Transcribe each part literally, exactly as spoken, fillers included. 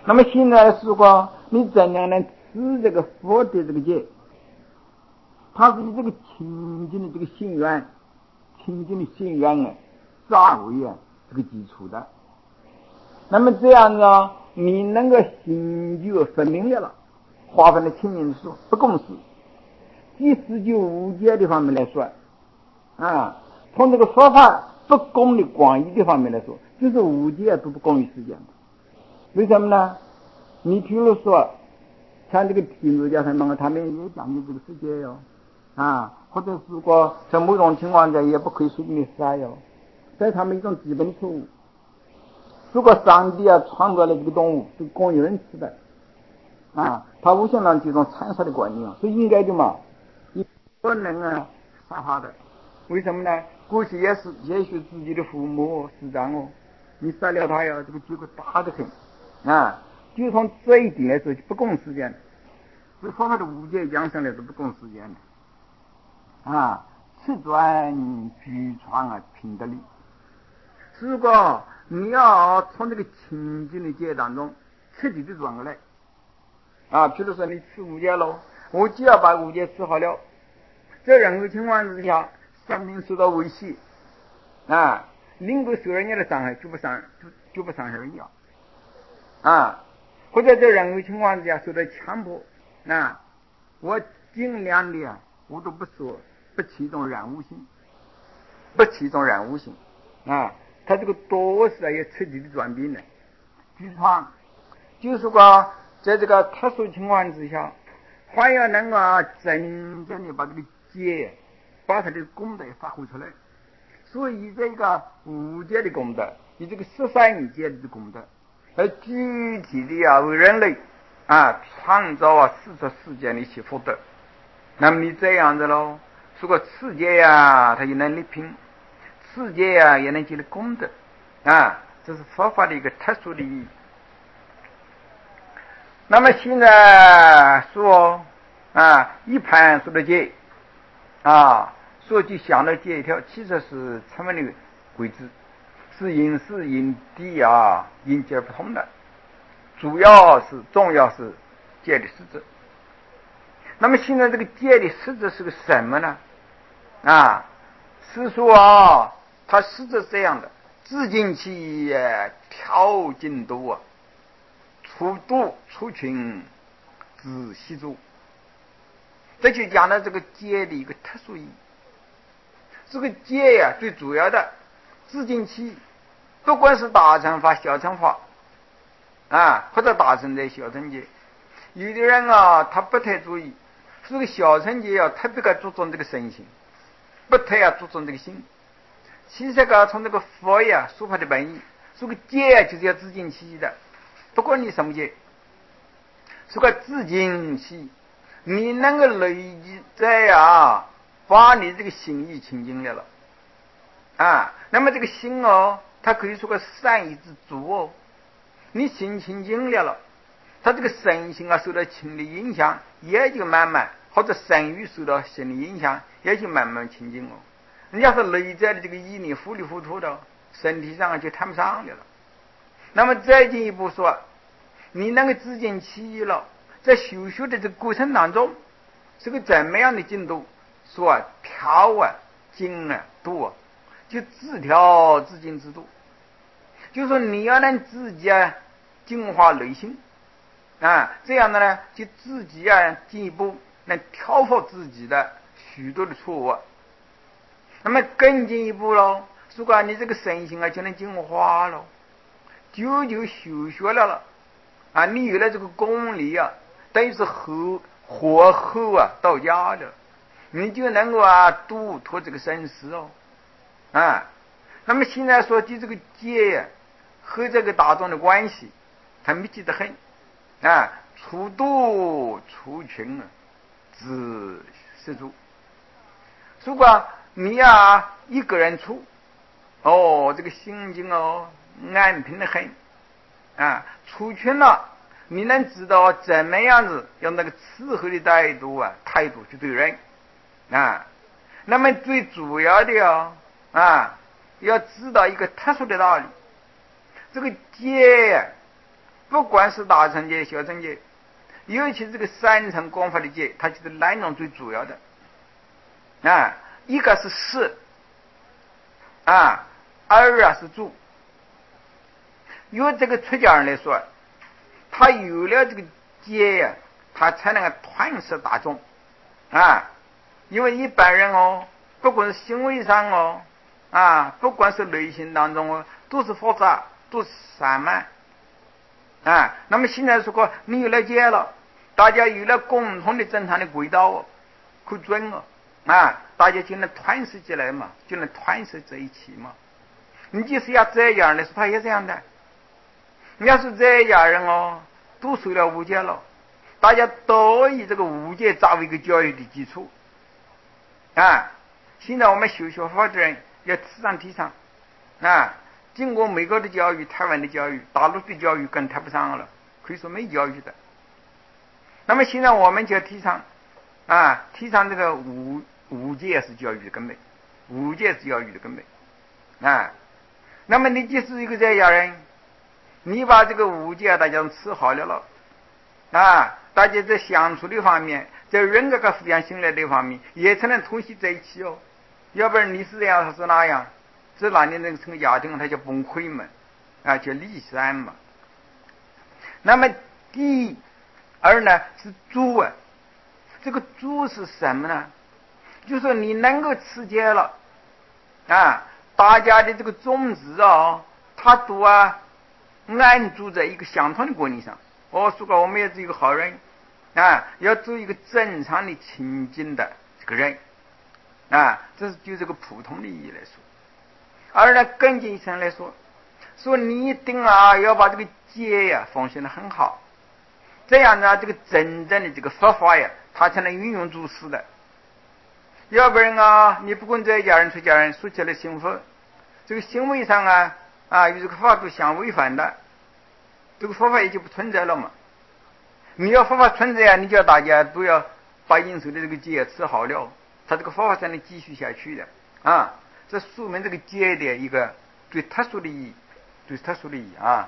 那么现在如果你怎样能吃这个佛的这个戒，它是以这个清净的这个心愿，清净的心愿啊，作为啊这个基础的。那么这样呢，你能够心就分明了了，划分的清净的说不共识。即使就无戒的方面来说啊，从这个说法不公的广义的方面来说，就是无戒都不公于世间的。为什么呢？你譬如说像这个天主教他们他们也讲究这个世界哟啊，或者如果在某种情况下也不可以随便的杀哟，这是他们一种基本错误。如果上帝啊创造了这个动物是供有人吃的啊，他无限量这种残杀的观念，所以应该的嘛，你不能啊杀他的。为什么呢？过去也是也许自己的父母师长哦，你杀了他呀，这个结果大得很啊。就从这一点来说，不共时间的，所以说他的无戒养生来是不共时间的啊。此转居创啊平得力。如果你要从这个清净的戒当中彻底的转过来啊，譬如说你吃无戒喽，我只要把无戒吃好了，在任何情况之下，生命受到威胁啊，能够受人家的伤害就不伤就就不伤害人家啊，或者在任何情况之下受到强迫啊，我尽量的啊，我都不说不起一种染污性，不起一种染污性啊。他这个多是也彻底的转变了，居创就是说在这个特殊情况之下，还要能够真正的把这个戒，把它的功德发挥出来。所以这个无戒的功德，以这个十三戒的功德，而具体的啊为人类啊创造啊四十世间的一些福德。那么你这样子喽，如果持戒呀，它也能力拼。世界啊也能积累功德啊，这是佛法的一个特殊的意义。那么现在说啊，一盘说的戒啊，说句想的戒条，其实是成为的规制，是因事因地啊因节不同的，主要是重要是戒的实质。那么现在这个戒的实质是个什么呢？啊，是说啊。它实质是这样的：自净其调净度啊，出度出群，自习住。这就讲了这个戒的一个特殊意义。这个戒呀、啊，最主要的自净其，不管是大乘法、小乘法啊，或者大乘的小乘戒，有的人啊，他不太注意，这个小乘戒要特别的注重这个身心，不太要注重这个心。其实个从这个佛呀说法的本意，这个戒啊就是要自净其的，不管你什么戒，这个自净其，你能够累积在啊，把你这个心意清净了了啊，那么这个心哦，它可以说个善意之足哦，你心清净了了，它这个身心啊受到情的影响，也就慢慢或者身语受到心的影响，也就慢慢清净哦。你要是内在的这个意念糊里糊涂的，身体上就谈不上了。那么再进一步说，你能够自净其意了，在修学的这个过程当中，是个怎么样的进度？说啊，调啊、精啊、度啊，就自调自净之度。就是说你要能自己啊净化内心啊，这样的呢，就自己啊进一步能调伏自己的许多的错误。那么更进一步喽，如果你这个身心啊就能净化了，久久修学了了啊，你有了这个功力啊，等于是后火候啊到家了，你就能够啊度脱这个生死哦啊。那么现在说的这个戒呀、啊、和这个大众的关系，它密切得很啊，出度出群啊，自施主。如果你啊一个人出，哦，这个心境哦安平的很啊，出群了，你能知道怎么样子用那个慈悲的态度啊态度去对人啊。那么最主要的哦啊，要知道一个特殊的道理，这个戒不管是大乘戒、小乘戒，尤其这个三乘功法的戒，它就是两种最主要的啊，一个是事啊，二啊是住。由这个出家人来说，他有了这个戒呀，他才能够团摄大众啊。因为一般人哦，不管是行为上哦啊，不管是内心当中哦，都是复杂，都是散漫啊。那么现在如果你有了戒了，大家有了共同的正常的轨道哦，可准哦啊，大家就能团摄起来嘛，就能团摄在一起嘛。你就是要这样的说，他也这样的。你要是这样人哦，都受了无戒了，大家都以这个无戒作为一个教育的基础啊。现在我们修学法的人要提倡提倡啊。经过美国的教育、台湾的教育、大陆的教育更谈不上了，可以说没教育的。那么现在我们就要提倡啊，提倡这个无无戒是教育的根本，无戒是教育的根本啊。那么你就是一个这样人，你把这个无戒大家都吃好了了啊，大家在相处的方面，在人格跟互相信赖的方面也才能同系在一起哦。要不然你是这样，他是那样，这哪里能成个家庭，他就崩溃嘛啊，就离散嘛。那么第二呢是住啊，这个住是什么呢？就是说你能够持戒了啊，大家的这个宗旨啊，他都啊安住在一个相同的观念上。哦，说过我们要做一个好人啊，要做一个正常的清净的这个人啊，这是就这个普通的意义来说。而呢更进一层来说，说你一定啊要把这个戒呀奉行得很好，这样呢这个真正的这个佛法呀，它才能运用诸事的。要不然啊，你不管在家人出家人，说起来幸福，这个行为上啊啊与这个法度相违反的，这个佛法也就不存在了嘛。你要佛法存在啊，你叫大家都要把应受的这个戒吃好了，他这个佛法才能继续下去的啊。这说明这个戒的一个最特殊的意义，最特殊的意义啊。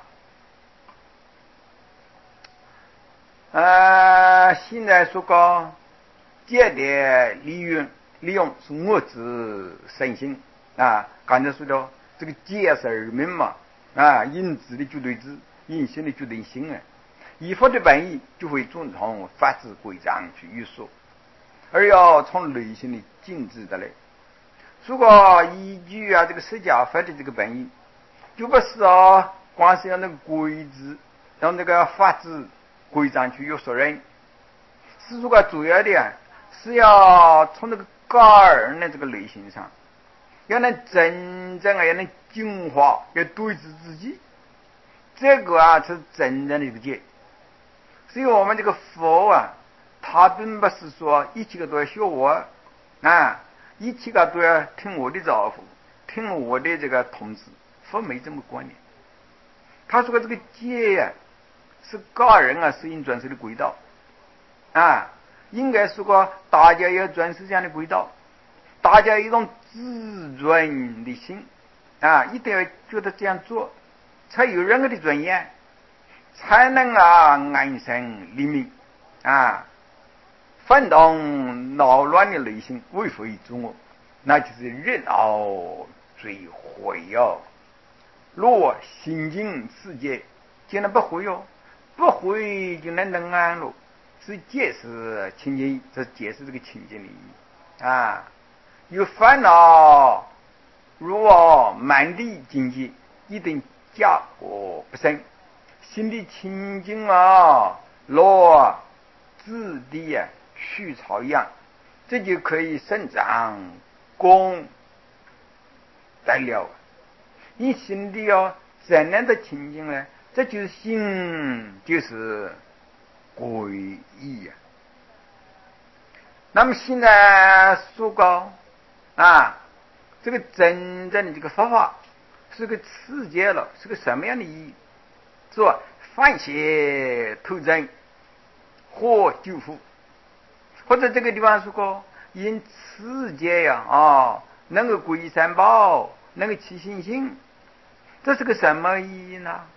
呃，现在说个戒的利用，利用是我之身心啊。刚才说的这个戒是二门嘛啊，因智的绝对智，因心的绝对心啊。依佛的本意，就会遵从法治规章去约束，而要从内心的禁止的来。如果依据啊这个释迦法的这个本意，就不是啊光是要那个规制，让那个法治规章去约束人，是如果主要的啊是要从这个个人的这个内心上，要能真正啊要能净化，要对治自己，这个啊是真正的一个戒。所以我们这个佛啊，他并不是说一切个都要学我啊，一切个都要听我的招呼，听我的这个统治。佛没这么观念。他说这个戒呀、啊，是个人啊适应转世的轨道啊，应该说个大家要转世这样的轨道，大家有一种自尊的心啊，一定要觉得这样做才有任何的尊严，才能啊安身立命啊，反动恼乱的内心，为非作恶，那就是人傲最悔哦。若心经世界，竟然不会哦，不会就能能安了。是解释清净，这解释这个清净的意义啊。有烦恼，若满地境界，一定家国不生。心的清净啊，若自地啊去草一样，这就可以生长功得了。你心里要怎样的清净呢？这就是心，就是皈依呀。那么现在说高啊，这个真正的这个佛法是个持戒了，是个什么样的意义？说反邪投真，获救赎，或者这个地方说过因持戒呀啊，能够皈依三宝，能够起信心。这是个什么意义呢？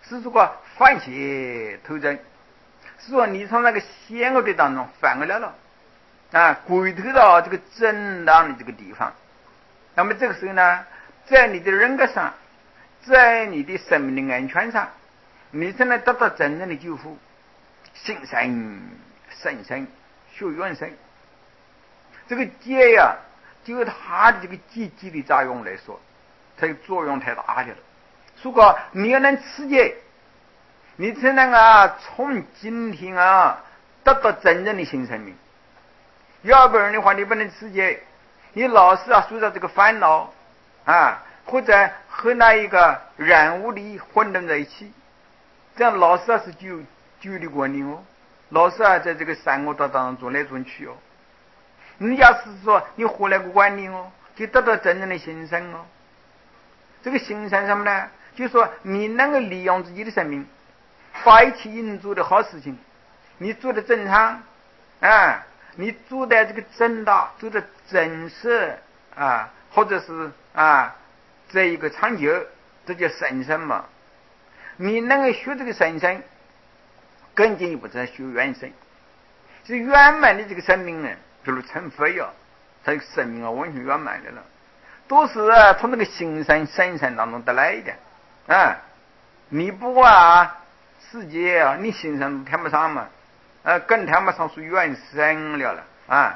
是说反邪投正，是说你从那个邪恶的当中反过来了啊，归投到这个正当的这个地方。那么这个时候呢，在你的人格上，在你的生命的安全上，你才能得到真正的救赎，心生神生，学元生。这个戒呀、啊，就它的这个积极的作用来说，它的作用太大的了。如果你要能持戒，你才能啊从今天啊得到真正的新生命。要不然的话，你不能持戒，你老是啊受到这个烦恼啊，或者和那一个染污的混沌在一起，这样老是啊是就就的过你哦，老是啊在这个三恶道当中转来转去哦。你要是说你活来个观念哦，就得到真正的新生哦。这个新生什么呢？就是说你能够利用自己的生命，把一切应做的好事情，你做的正常啊，你做的这个正道，做的正事啊，或者是啊这一个长久，这叫神生嘛。你能够学这个神生，更进一步再学元生，是圆满的这个生命呢，比如成佛呀，他生命啊完全圆满的了，都是啊从那个心生神生当中得来的啊。你不啊世界啊，你心上谈不上嘛，呃，更谈不上是原生了了啊。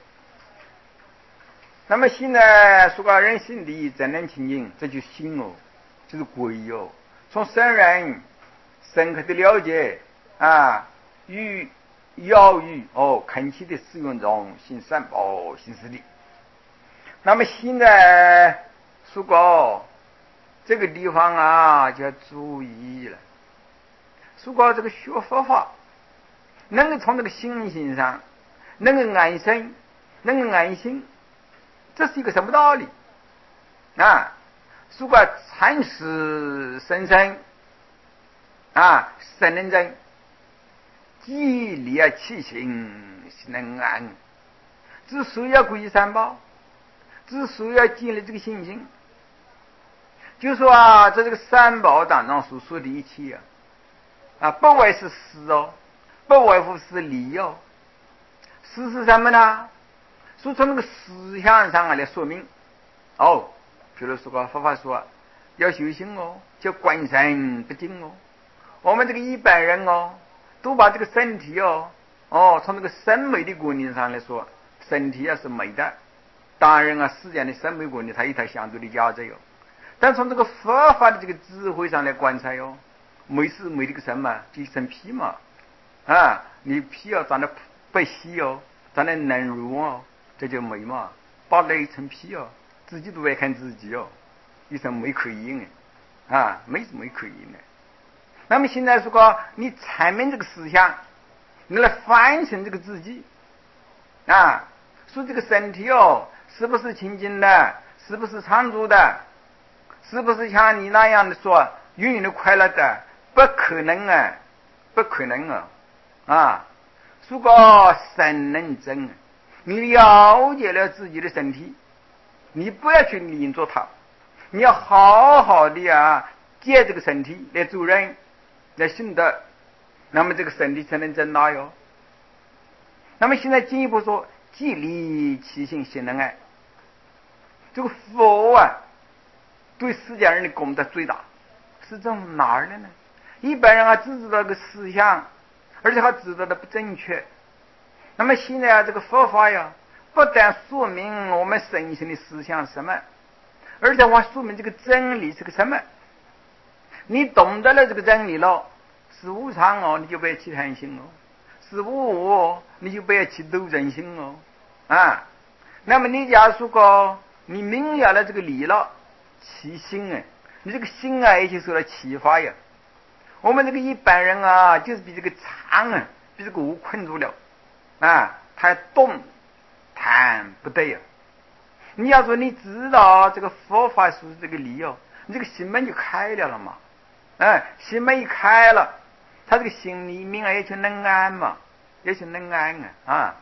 那么现在说个人心地真能清净，这就是心哦，就是归哦。从圣人深刻的了解啊，与要与哦，恳切的使用中行善报行施力。那么现在说过这个地方啊，就要注意了。说过这个学佛法，能够从这个心性上，能够安身，能够安心，这是一个什么道理啊？说过禅师生生啊，神能真，激励啊起心能安，之所以要皈依三宝，之所以要建立这个信心，就说啊，在这个三宝当中所说的一切啊，啊，不外是实哦，不外乎是理哦。实是什么呢？说从那个思想上啊来说明哦，比如说个佛法说要修行哦，叫观身不净哦。我们这个一般人哦，都把这个身体哦，哦，从这个审美的观念上来说，身体啊是美的。当然啊，世间的审美观念它有它相对的价值哟。但从这个佛法的这个智慧上来观察哟，美是美这个什么？就一身皮嘛啊，你皮要长得不细哦，长得嫩弱哦，这叫美嘛。扒了一层皮哦，自己都爱看自己哦，一身美可言哎，啊，美是美可言的。那么现在说个你阐明这个思想，你来反省这个自己啊，说这个身体哦，是不是清净的？是不是常住的？是不是像你那样的说永远的快乐的？不可能啊，不可能啊！啊，说个神能真，你了解了自己的身体，你不要去领着它，你要好好的啊，借这个身体来做人，来行德，那么这个身体才能真大哟。那么现在进一步说，激励其心行能爱，这个佛啊，对世间人的功德最大，是从哪儿来呢？一般人啊只知道个思想，而且还知道的不正确。那么现在啊，这个佛法呀，不但说明我们身心的思想是什么，而且还说明这个真理是个什么。你懂得了这个真理了，是无常哦，你就不要起贪心哦；是无我哦，你就不要起斗争心哦。啊，那么你假如说个你明了了这个理了，起心啊，你这个心啊也就受了启发呀。我们这个一般人啊，就是比这个常啊，比这个无困住了啊，他动弹不得呀。你要说你知道这个佛法是这个理由，你这个心门就开了了嘛。哎，心门一开了，他这个心里面啊也就能安嘛，也就能安啊啊。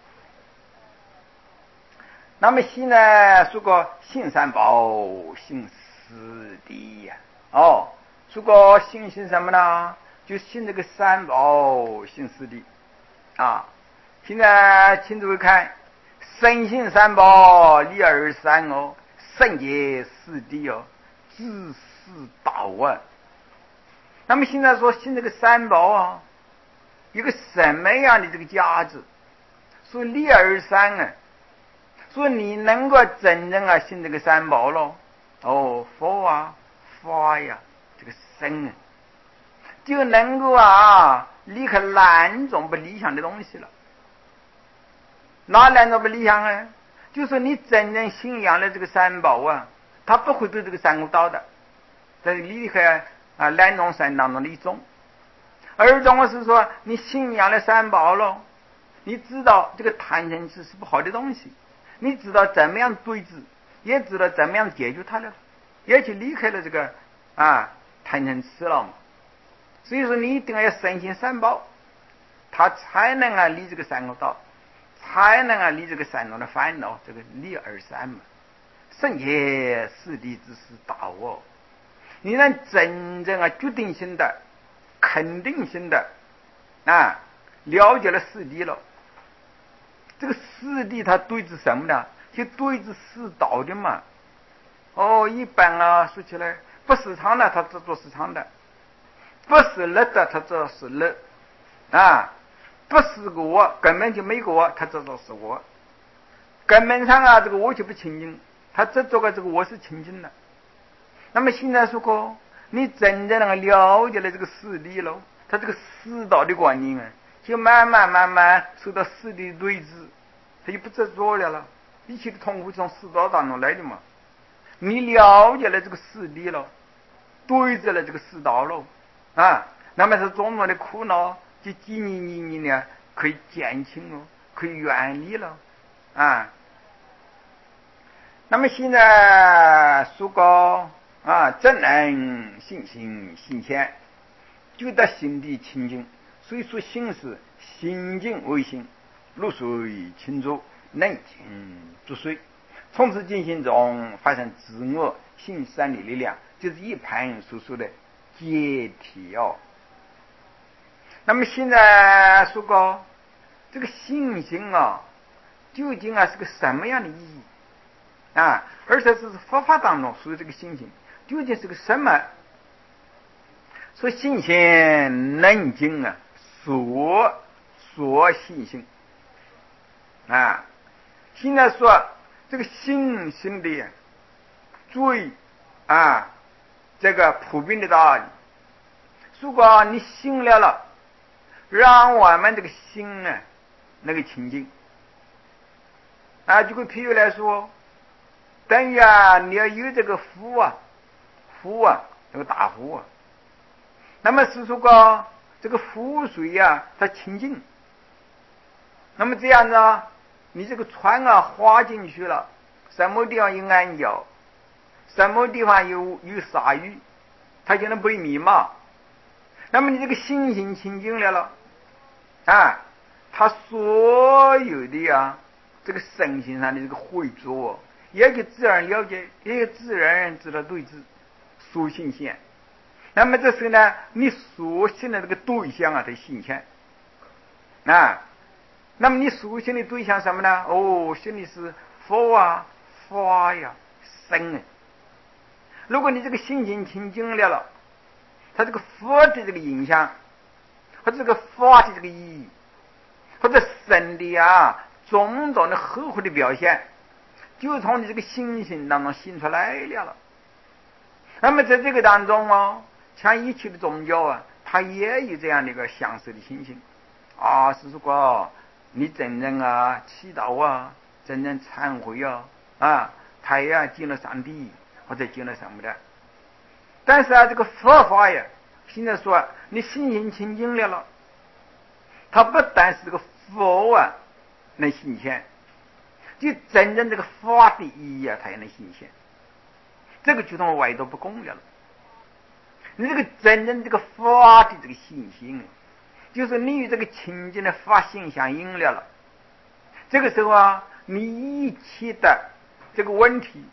那么现在说个行三宝，行四谛呀，哦， 如果信信什么呢？就信这个三宝，信四谛啊。现在请诸位看，深信三宝，立二三哦，圣洁四谛哦，自是道啊。那么现在说信这个三宝啊，有个什么样的这个价值？说立二三啊，说你能够真正啊信这个三宝咯，哦，佛啊，法呀，这个僧啊，就能够啊离开两种不理想的东西了。哪两种不理想啊？就是你真正信仰的这个三宝啊，他不会对这个三恶道的，这是离开啊两种善当中的一种。二种是说你信仰了三宝咯，你知道这个贪嗔痴是不好的东西，你知道怎么样对治，也知道怎么样解决它了，也去离开了这个啊贪嗔痴了嘛。所以说你一定要深信三宝，他才能啊离这个三恶道，才能啊离这个三种的烦恼，这个离二三嘛。圣洁四谛之是道哦。你能真正啊决定性的、肯定性的啊了解了四谛了。这个四谛它对治什么呢？就对治四道的嘛。哦，一般啊说起来，不是常的他只做是常的，不是乐的他只是乐啊，不是我根本就没我，他只做是我。根本上啊这个我就不清净，他只做个这个我是清净的。那么现在说过，你真正的了解了这个四谛了，他这个四道的观念啊，就慢慢慢慢受到四谛对治，他就不执着了了。一切的痛苦从四道当中来的嘛。你了解了这个四谛了，对治了这个四道了啊，那么是种种的苦恼就几年几年呢可以减轻了，可以远离了啊。那么现在说过啊，真能信心心谦，就得心地清净。所以说心是心静为心，如水清浊，冷静如水。从此进行中发生自我性善的力量，就是一盘所说的解体哦。那么现在说过这个信心啊，究竟啊是个什么样的意义啊？而且是佛法当中说这个信心究竟是个什么？说信心能静啊，所所信心啊。现在说这个信心的最啊这个普遍的道理，如果你信了了，让我们这个心呢那个清净啊，就个譬如来说，等于啊你要有这个湖啊湖啊这个大湖啊，那么是说个这个湖水啊它清净，那么这样呢你这个船啊划进去了，什么地方有暗礁，什么地方有有鲨鱼，它就能被迷嘛。那么你这个心性清净了了啊，他所有的啊这个身心上的这个会作，也就自然了解，也就自然知道对治，所信现。那么这时候呢，你所信的这个对象啊，它现前啊。那么你所信的对象什么呢？哦，信的是佛啊、法呀、僧啊。如果你这个心情清净了了，它这个佛的这个影响，或者这个法的这个意义，或者神的啊种种的合乎的表现，就从你这个心性当中显出来了了。那么在这个当中哦，像一切的宗教啊，它也有这样的一个相似的心情啊，是说你真正啊祈祷啊，真正忏悔啊啊，他也进了上帝或者进了什么的。但是啊，这个佛法呀，现在说你心性清净了了，它不但是这个佛啊能显现，就真正这个法的意义啊，它也能显现。这个就从外道不公了了。你这个真正这个法的这个信心，就是你与这个清净的法性相应了了。这个时候啊，你一切的这个问题，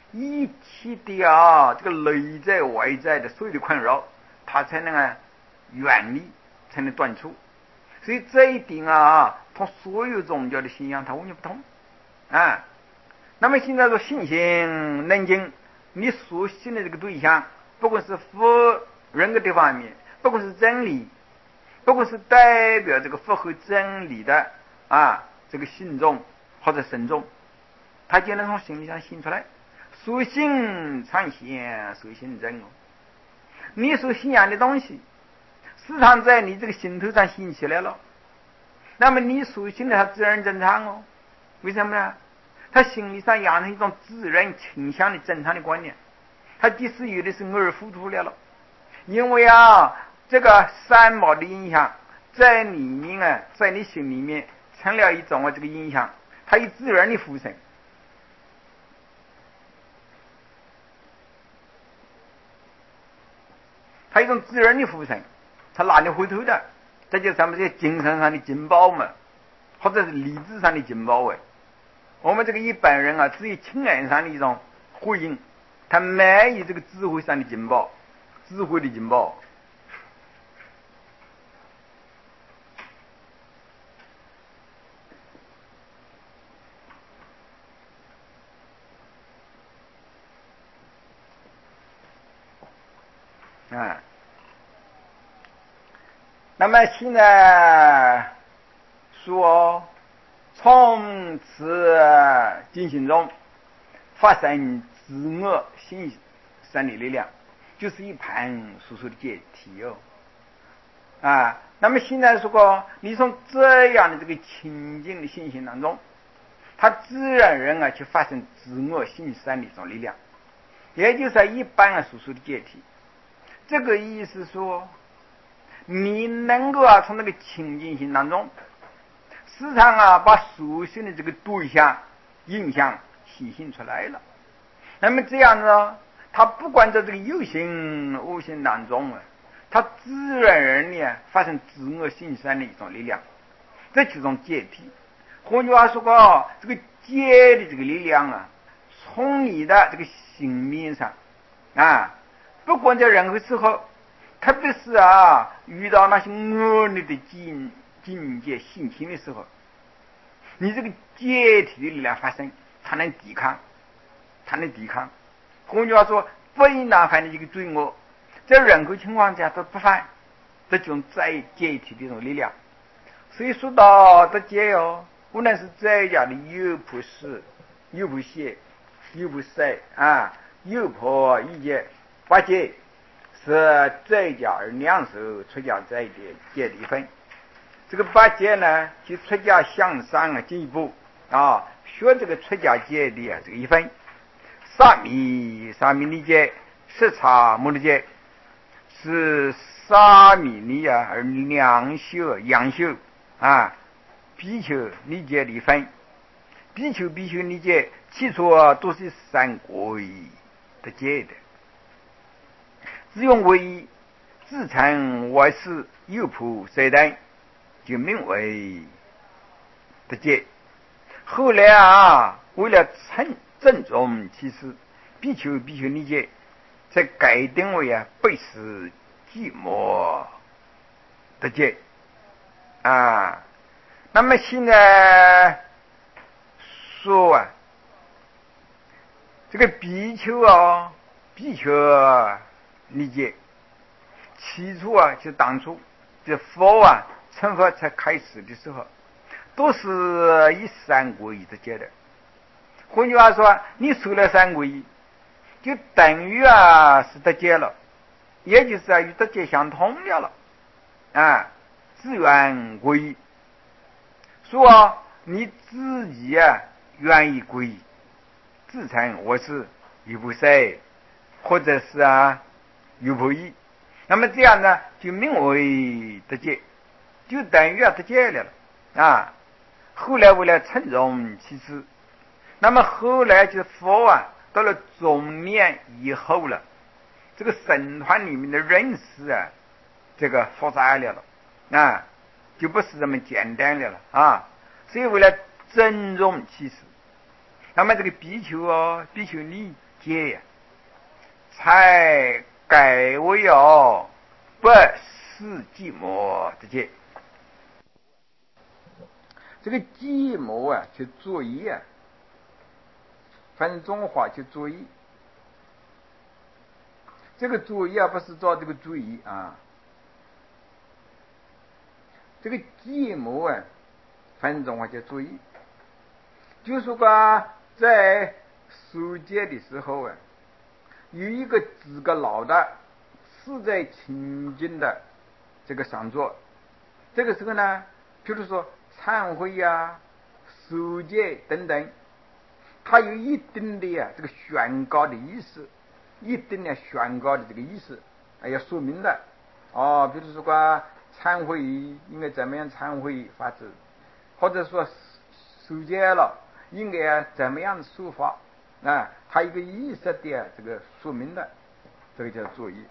一切的啊，这个内在外在的所有的困扰，它才能啊远离，才能断除。所以这一点啊，同所有宗教的信仰它完全不同啊。那么现在说信心能经，你所信的这个对象，不管是佛人格的方面，不管是真理，不管是代表这个符合真理的啊这个信众或者神众，他就能从心理上信出来。所信常显，所信真哦。你所信仰的东西，时常在你这个心头上信起来了，那么你所信的它自然正常哦。为什么呢？他心理上养成一种自然倾向的正常的观念，他即使有的是偶尔糊涂了了，因为啊这个三毛的影响在里面啊，在你心里面成了一种啊这个影响，它以自然的附身，它一种自然的附身，它哪里回头的？这就是咱们这精神上的警报嘛，或者是理智上的警报哎。我们这个一般人啊，只有情感上的一种回应，他没有这个智慧上的警报，智慧的警报。啊，那么现在说从此进行中发生自我心生理力量，就是一盘叔叔的解题哦。啊，那么现在说你从这样的这个情境的信心当中，它自然人啊去发生自我心生的一种力量，也就是一般啊叔叔的解题。这个意思说，你能够啊从那个情境性当中，时常啊把属性的这个对象印象体现出来了。那么这样呢，他不管在这个有形无形当中啊，他自然而然发生自我心生的一种力量，这就是一种解体。换句话说啊，这个解的这个力量啊，从你的这个心面上啊，不管在任何时候，特别是啊遇到那些恶劣的境境界性情的时候，你这个解体的力量发生，它能抵抗，它能抵抗。换句话说，非难犯的一个罪恶，在任何情况下都不犯，这种在解体的一种力量。所以说到的解哦，无论是在家的有不是，有不写，有不塞啊，有破一解八解，是在家而两手出家在的解的一分。这个八戒呢，就出家向上啊进一步啊，学这个出家戒的啊这个一分。沙弥沙弥理解，十叉摩理解，是沙弥理啊而两修阳修啊，比丘理解的一分。比丘比丘理解，起初啊都是三归的戒的，只用为自称外事有仆谁等，就名为的戒。后来啊，为了正正宗其实比丘比丘理解，才改定为啊背时寂寞的戒啊。那么现在说啊，这个比丘啊，比丘理解，起初啊，就当初这佛啊成佛才开始的时候，都是以三皈依的戒的。换句话说，你受了三皈依，就等于啊是得戒了，也就是啊与得戒相通了了啊，自愿皈依。说啊你自己啊愿意皈依，自称我是有不塞，或者是啊有不依，那么这样呢就名为得戒，就等于啊得戒了了啊。后来为了称重其次，那么后来就佛啊到了中年以后了，这个僧团里面的认识啊这个复杂了了啊，就不是这么简单的了啊。所以为了尊重其实，那么这个比丘哦，比丘尼戒呀，才改为哦不思寂寞的戒。这个寂寞啊，就作意啊，反正中华就作意。这个作意啊，不是做这个注意啊。这个寂寞啊，反正中华叫作意。就是说在受戒的时候啊，有一个自个老的自在清净的这个上座，这个时候呢，比如说忏悔呀、受戒等等，它有一定的呀这个宣告的意思，一定的宣告的这个意思，哎要说明的哦。比如说个忏悔应该怎么样忏悔法子，或者说受戒了应该怎么样的说法啊，它一个意识的这个说明的，这个叫作意。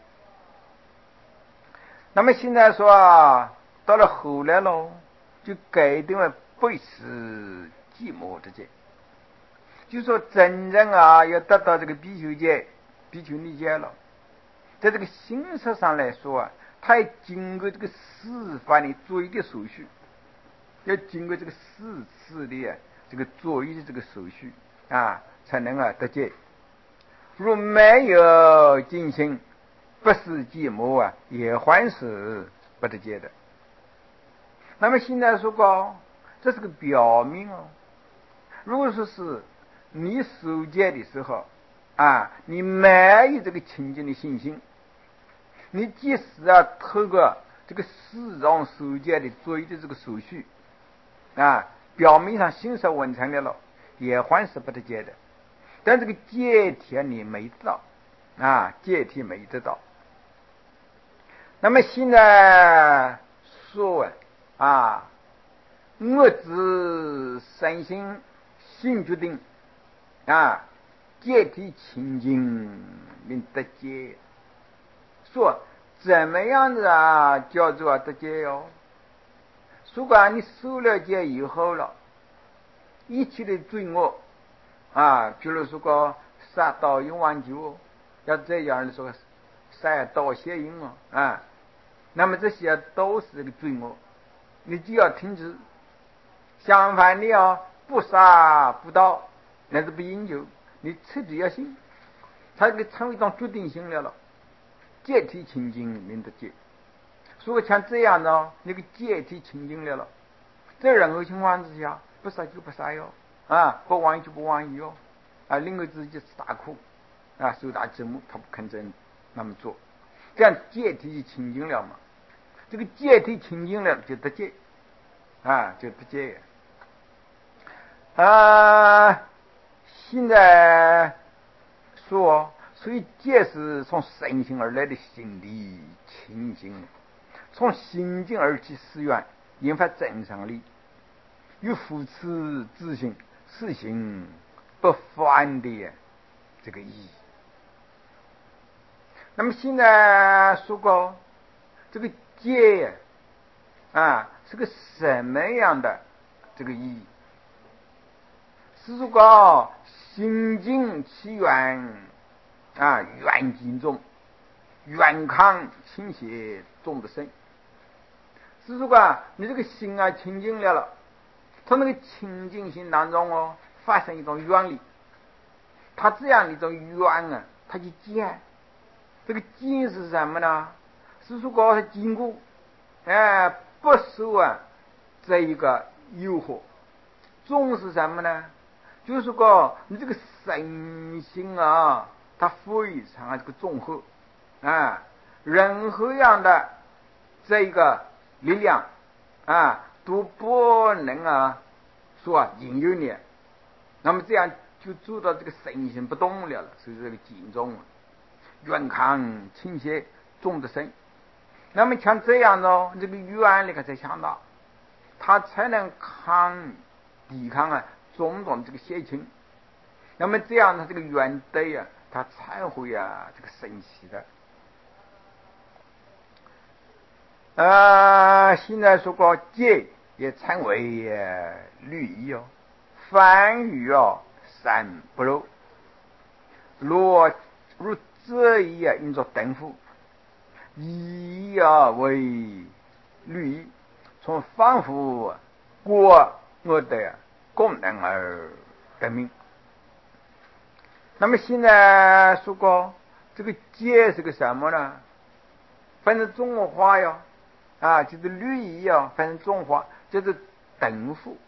那么现在说啊，到了后来喽，就改定为不是寂寞之戒，就说真正啊要得到这个比丘戒、比丘尼戒了，在这个形式上来说啊，它要经过这个司法的作业的手续，要经过这个四次的这个作业的这个手续啊，才能啊得戒。若没有进行不是寂寞啊，也还是不得戒的。那么现在说过，这是个表明哦。如果说是你受戒的时候啊，你没有这个清净的信心，你即使啊透过这个四种受戒的作业的这个手续啊，表面上信守完成了了，也还是不得戒的。但这个戒体你没得到啊，戒体没得到。那么现在说啊，我只身心心决定啊，戒体清净令得戒。说怎么样子啊叫做得戒哟？如果你受了戒以后了，一切的罪恶啊，比如说个杀盗淫妄酒，要这样的说杀盗邪淫哦啊，那么这些都是这个罪恶，你就要停止。相反的哦，不杀不盗，那是不饮酒，你彻底要信，它给成为一种决定性了了。戒体清净令得戒，所以像这样呢，那个戒体清净了了，在任何情况之下，不杀就不杀哟，啊，不妄就不妄语哟，啊，另外自己吃大苦，啊，受大折磨，他不肯真那么做，这样戒体就清净了嘛。这个戒体清净了就得戒，啊，就得戒。啊，现在说，所以戒是从身心而来的心理清净，从心境而起誓愿，引发正常力，有扶持自信，实行不凡的这个意义。那么现在说过，这个戒啊是个什么样的这个意义？是如果心境起愿啊，愿敬重，愿抗倾斜重的深。是如果你这个心啊清净了了，从那个清净心当中哦，发生一种愿力，他这样的一种愿啊，他就坚。这个坚是什么呢？是如果他经过哎不受啊这一个诱惑，重是什么呢？就是说你这个身心啊，它非常啊这个综合啊，任何样的这一个力量啊都不能啊说啊引诱你，那么这样就做到这个身心不动了了，所以这个敬重愿抗倾斜重的身。那么像这样呢，这个愿力才强大，它才能抗抵抗啊种种这个邪情。那么这样呢，这个愿德呀，它才会啊这个升起的。啊，现在说过戒也称为律仪哦，梵语哦三不漏。 若如这一啊，应作灯火，以啊为绿意，从仿佛过我的功能而得名。那么现在说过这个节是个什么呢？反正中华呀，啊，就是绿意呀，反正中华就是灯火。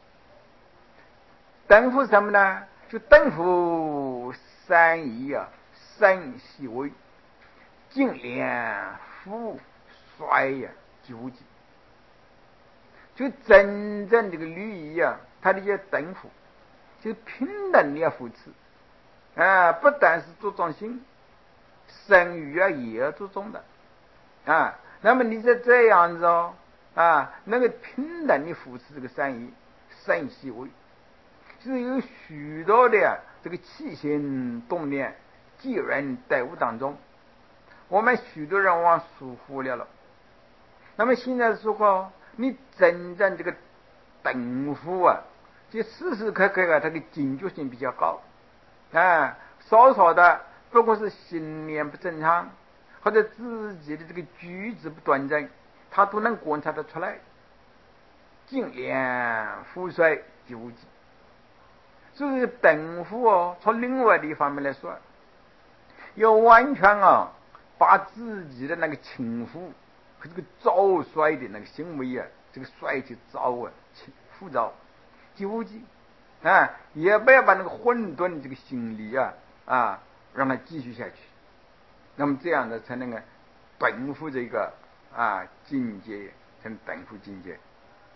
灯火什么呢？就灯火三仪啊，生细微，净廉富衰呀，究极。就真正这个绿意啊，它的这灯火，就平等的扶持啊，不但是注重心，生育啊也要注重的啊。那么你在这样子哦啊，能够平等的扶持这个善意生细微。是有许多的这个起心动念继人待物当中，我们许多人往疏忽了了。那么现在说话，你真正这个灯火啊，就时时刻刻啊，它的警觉性比较高啊，稍稍的不过是心念不正常，或者自己的这个举止不端正，他都能观察得出来，净廉富衰究极。所以灯火哦，从另外的一方面来说，要完全啊，把自己的那个轻浮和这个早衰的那个行为啊，这个衰气早啊，浮躁究极啊，也不要把那个混沌这个心理啊啊，让它继续下去。那么这样的才能够奔赴这个啊境界，才能奔赴境界。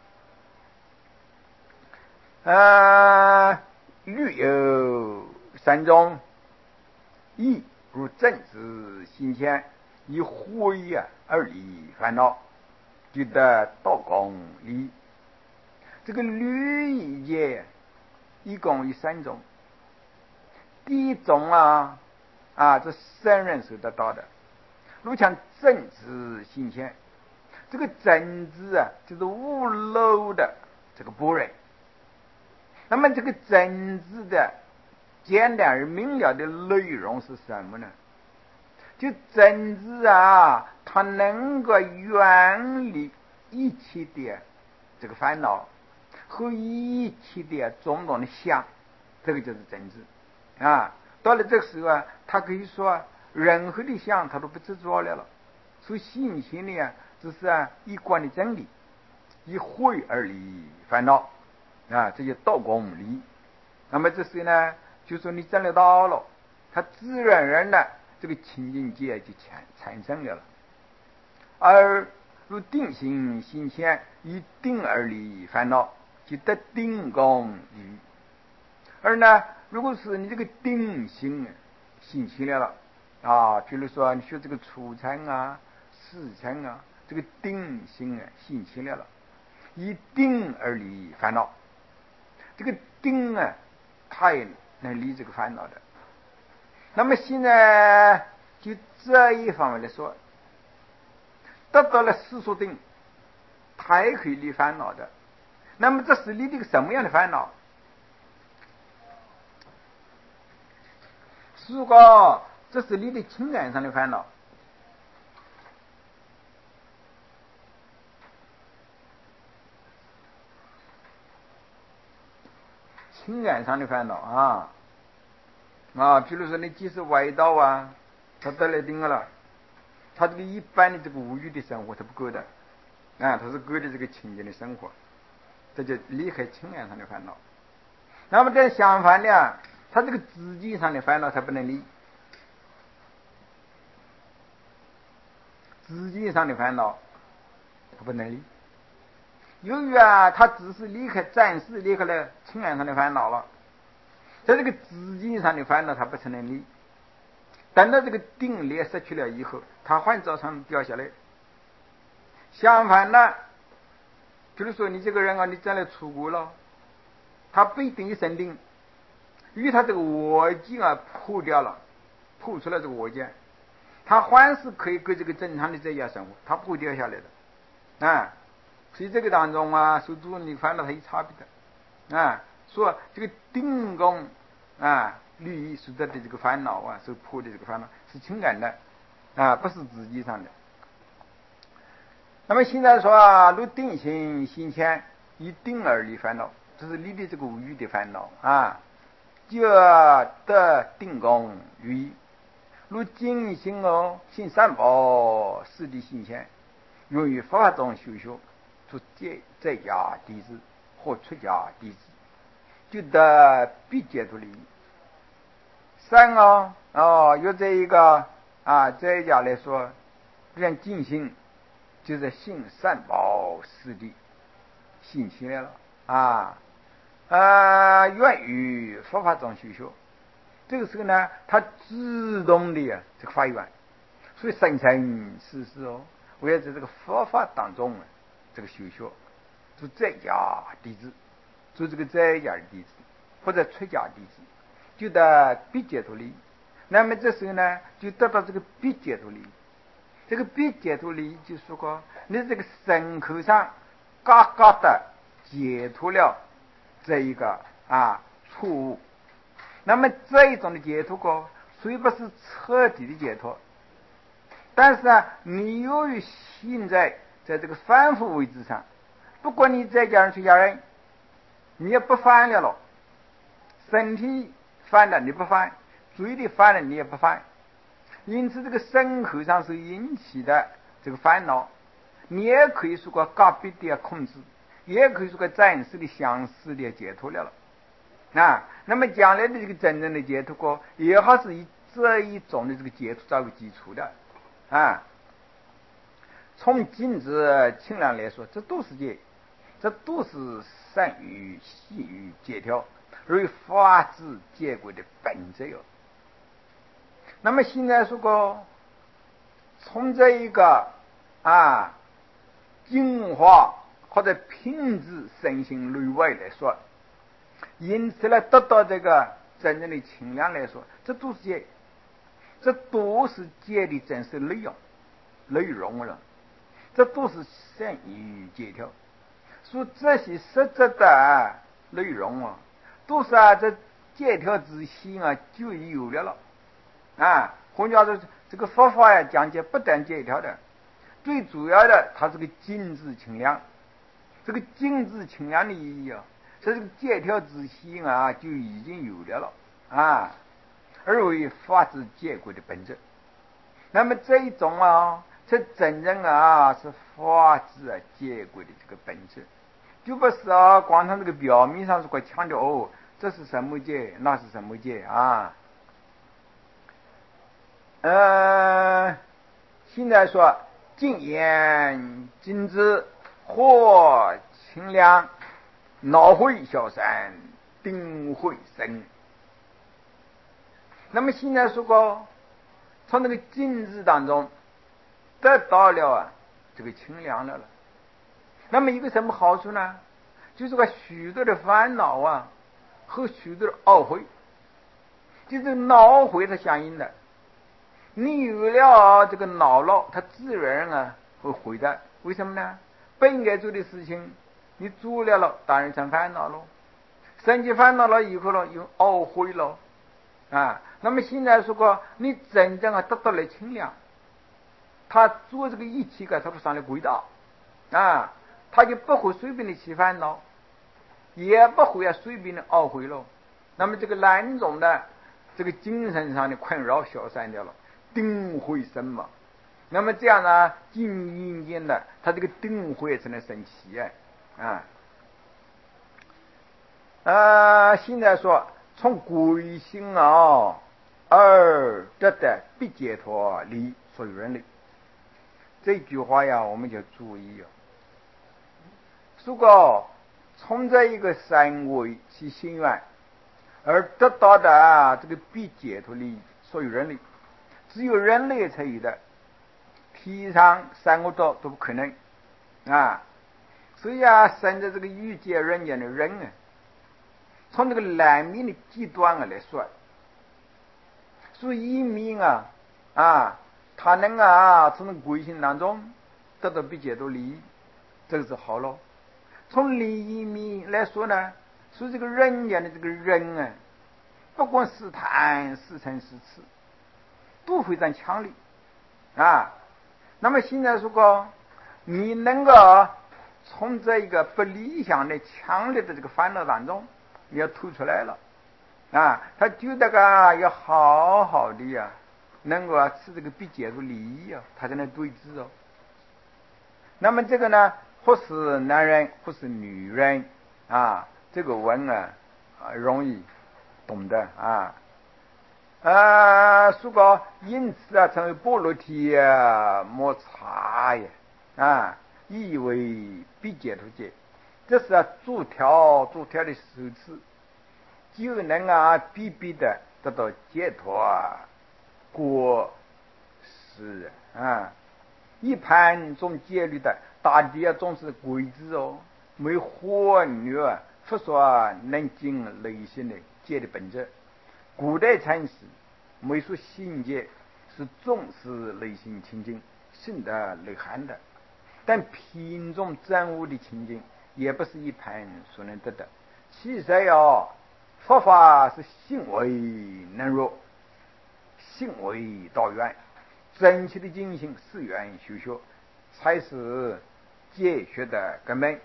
啊。绿有三种，一如正直心谦，以慧啊而离烦恼，就得道功利。这个绿意界一共有三种，第一种啊啊，这圣人所得到的，如像正直心谦，这个正直啊，就是无漏的这个般若。那么这个真挚的简单而明了的内容是什么呢？就真挚啊，它能够远离一切的这个烦恼和一切的种种的相，这个就是真挚啊。到了这个时候啊，他可以说任何的相他都不执着了了，所以信心呢啊，只是啊一贯的真理，以慧而离烦恼啊，这就道功利。那么这时呢，就说你证得到了，他自然而然的这个清净界就产产生了了。而如定心心谦，以定而离烦恼，就得定功利。而呢，如果是你这个定心心起来了啊，比如说你学这个初参啊、四参啊，这个定心啊心起来了，以定而离烦恼，这个定啊，他也能离这个烦恼的。那么现在就这一方面来说，得到了世俗定，他也可以离烦恼的。那么这是离这个什么样的烦恼？如果这是离的情感上的烦恼，情感上的烦恼啊啊，比如说你即使外道啊，他得了定了，他这个一般的这个无欲的生活他不够的啊，他是够的这个清净的生活，这就离开情感上的烦恼。那么这相反的，他这个自己上的烦恼他不能离，自己上的烦恼他不能离。由于啊，他只是离开暂时离开了情感上的烦恼了，在这个自己上的烦恼他不曾能离。等到这个定力失去了以后，他还照常掉下来。相反呢，比如说你这个人啊，你将来出国了，他不一定一生定，因为他这个我境啊破掉了，破出了这个我境，他还是可以过这个正常的在家生活，他不会掉下来的啊。所以这个当中啊，受诸你烦恼它有差别的啊。说这个定功啊， 利益所得的这个烦恼啊，所破的这个烦恼是情感的啊，不是自己上的。那么现在说啊，如定心心前，以定而离烦恼，这是离的这个无欲的烦恼啊，就得定功于如静心哦，行三宝四谛心前，用于佛法中修学，出在在家弟子或出家弟子，就得必解脱利益。三哦哦，有这一个啊，在家来说，让静心就是行三宝四谛信起来了啊啊，愿于佛法中修学。这个时候呢，他自动的啊这个发愿，所以生生世世哦，我要在这个佛法当中啊，这个修学，做在家弟子，做这个在家的弟子或者出家弟子，就得必解脱利益。那么这时候呢，就得到这个必解脱利益。这个必解脱利益就说过，你这个身口上嘎嘎的解脱了这一个啊错误。那么这一种的解脱过，虽不是彻底的解脱，但是啊，你由于现在在这个反复位置上，不管你在家人出家人，你也不犯了了，身体犯了你不犯，嘴里犯了你也不犯，因此这个身口上所引起的这个烦恼，你也可以说个个别的控制，也可以说个暂时的相似的解脱了了。啊，那么将来的这个真正的解脱过，也还是以这一种的这个解脱作为基础的啊。从静止清凉来说，这都是解，这都是善于细于解脱，与法治结果的本质哟。那么现在说过，从这一个啊净化或者品质身心内外来说，因此呢，得到这个真正的清凉来说，这都是解，这都是解的真实内容内容了，这都是善于解脱。所以这些实质的内容啊，都是啊这解脱之心啊就有了了啊。换句话说，这个佛法呀讲解不但解脱的，最主要的它是个精致清凉。这个精致清凉的意义啊，这个解脱之心啊就已经有了了啊，而为法治结果的本质。那么这一种啊，这真正啊是法治啊结果的这个本质，就不是啊光从这个表面上是个强调哦，这是什么戒，那是什么戒啊。呃，现在说静言静止或清凉，脑会消散，定会生。那么现在说过，从这个静止当中得到了啊这个清凉了了。那么一个什么好处呢？就是个许多的烦恼啊和许多的懊悔，就是恼悔是相应的。你有了这个恼了，它自然啊会悔的。为什么呢？不应该做的事情你做了了，当然成烦恼了，生起烦恼了以后了，又懊悔了啊。那么现在说过，你真正啊得到了清凉，他做这个一切个他不上了轨道啊，他就不会随便的起烦恼，也不会啊随便的懊悔了。那么这个两种的这个精神上的困扰消散掉了，定慧生嘛。那么这样呢，静音间的他这个定慧才能升起啊啊。呃，现在说从归心啊而得的必解脱离所有人类，这句话呀我们就注意啊。如果从这一个三位去心愿而得到的啊这个必解脱离所有人类，只有人类才有的，天上三个道都不可能啊。所以啊，生在这个欲界人间的人啊，从这个两面的极端啊来说，所以一面啊啊，他能啊从那个归心当中得到必解脱利益，这个是好咯。从另一面来说呢，说这个人间的这个人啊， 不管试探十乘十次，都非常强烈啊。那么现在如果你能够从这一个不理想的强烈的这个烦恼当中你要吐出来了啊，他觉得个要好好的呀、啊，能够啊吃这个比解除利益啊，他才能对治哦。那么这个呢，或是男人或是女人啊，这个文啊啊容易懂得啊。啊，如果因此啊成为波罗提啊摩擦呀啊，意为必解脱戒，这是啊逐条逐条的受持，就能啊必必的得到解脱啊果实啊。一盘中戒律的大抵啊总是规制哦，没火女啊不说能尽内心的戒的本质。古代禅师没说心戒是重视内心清净性的内涵的，但品种真悟的清净也不是一盘所能得的。其实要佛法是性为能入，性为道远，真切的进行誓愿修学，才是戒学的根本。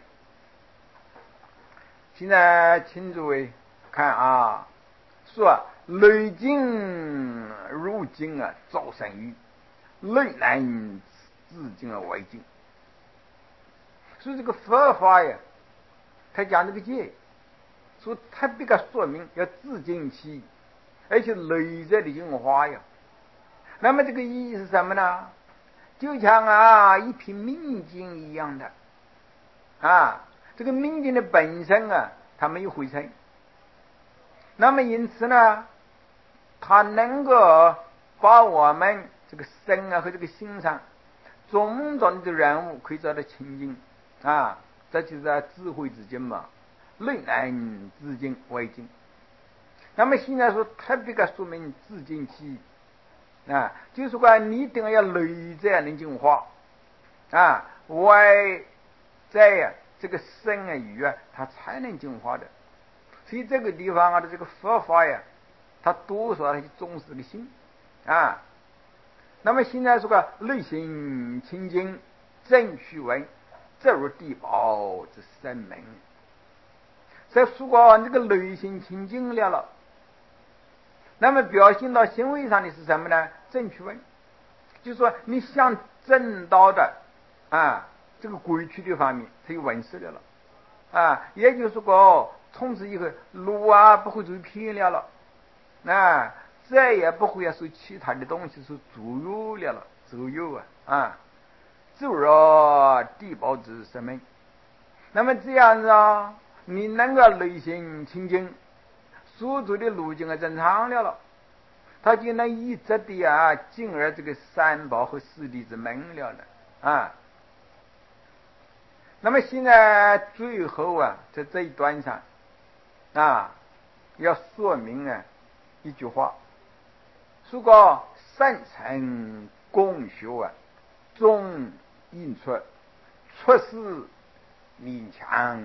现在请诸位看啊，说内境入境啊，造生语，内难自境啊外境。所以这个佛法呀，他讲这个戒，说特别的说明要自净其，而且内在的净化呀。那么这个意义是什么呢？就像啊一瓶明镜一样的啊，这个明镜的本身啊，它没有灰尘。那么因此呢，它能够把我们这个身啊和这个心上种种的人物可以找到清净啊，这就是啊智慧之境嘛，内难自净外境。那么现在说特别的说明自净其啊，就是说你一定要内在能净化啊，外在呀、啊、这个身啊语啊，它才能净化的。所以这个地方啊的这个佛法呀，它多少是重视的心啊。那么现在说个内心清净正虚文，这如地宝之生门。所以如果这个内心清净了了，那么表现到行为上的是什么呢？正趣闻，就是说你想正道的啊，这个归去的方面才有闻识了了啊，也就是说从此以后路啊不会走偏了了啊，再也不会受其他的东西所左右了了左右啊啊，就若地宝之生命。那么这样子啊，你能够内心清净，所走的路径啊正常了了，他就能一直的啊进而这个三宝和四谛之门了了啊。那么现在最后啊，在这一段上啊，要说明啊一句话，说个三乘共修啊，中应出，出世勉强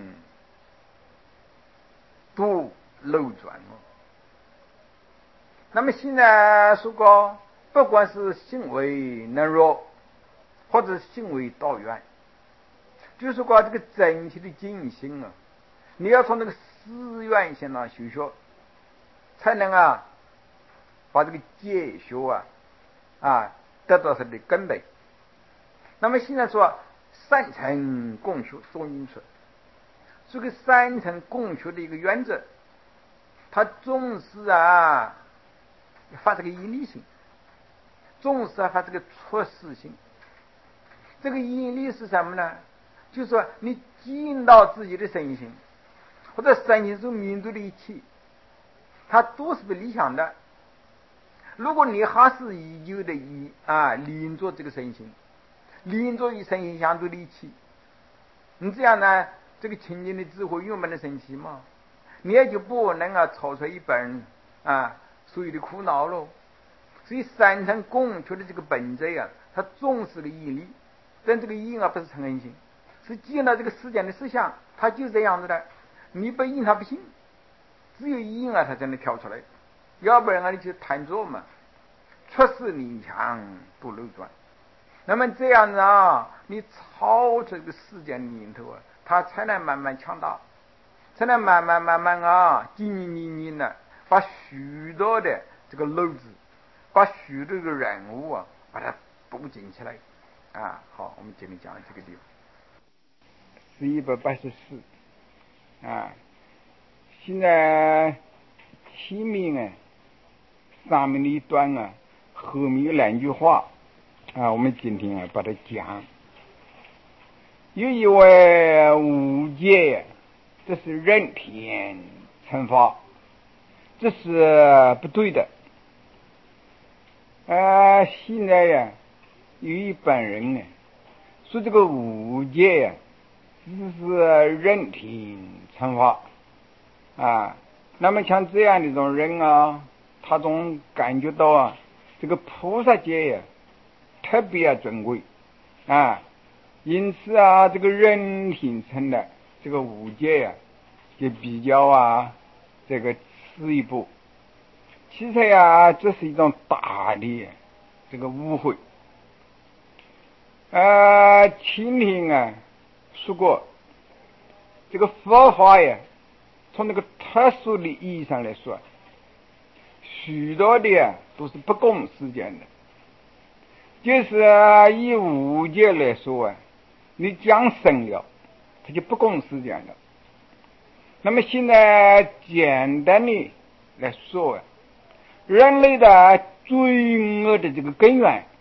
都漏转了。那么现在说过，不管是行为能弱，或者行为道远，就是说这个整体的进行啊，你要从这个思愿线上修学，才能啊把这个戒学啊啊得到它的根本。那么现在说三乘共学中因出，这个三乘共学的一个原则，它总是啊发这个引力性，总是啊发这个出世性。这个引力是什么呢？就是说你进到自己的身心，或者身心所面对的一切，它都是不理想的。如果你还是依旧的以啊连着这个身心，连着与身心相对的一切，你这样呢，这个清净的智慧永不能升起嘛，你也就不能啊超出一本啊所有的苦恼喽。所以三乘共学的这个本质啊，它总是个引力，但这个引啊不是成人性，是见到这个世间的思想，它就是这样子的，你不引它不行，只有引啊它才能跳出来要不然啊你就谈作嘛，出世宁强不漏转。那么这样子啊，你超这个世间里头啊，它才能慢慢强大，才能慢慢慢慢啊，经营经营呢，把许多的这个篓子，把许多的人物啊，把它补进起来啊。好，我们今天讲这个地方，是一百八十四啊。现在前面啊，上面的一段啊，后面有两句话啊，我们今天啊把它讲。有一位无界，这是任天惩罚，这是不对的。呃，现在呀，有一般人呢说这个无界呀，只是任天惩罚啊。那么像这样的一种人啊，他总感觉到啊，这个菩萨界呀特别尊贵啊。因此啊，这个人形成的这个无界呀、啊，就比较啊，这个迟一步。其实呀，这是一种大的这个误会。呃，蜻蜓啊说过，这个佛法呀，从那个特殊的意义上来说，许多的啊都是不共世间的。就是啊，以无界来说啊。你讲深了，它就不共世间了。那么现在简单的来说啊，人类的罪恶的这个根源